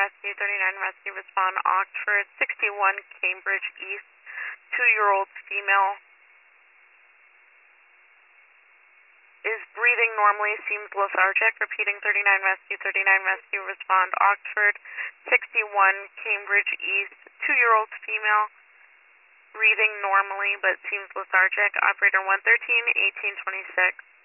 Rescue, 39 Rescue, respond Oxford, 61 Cambridge East, 2-year-old female. Is breathing normally, seems lethargic. Repeating, 39 Rescue, respond Oxford, 61 Cambridge East, 2-year-old female. Breathing normally but seems lethargic. Operator 113, 1826.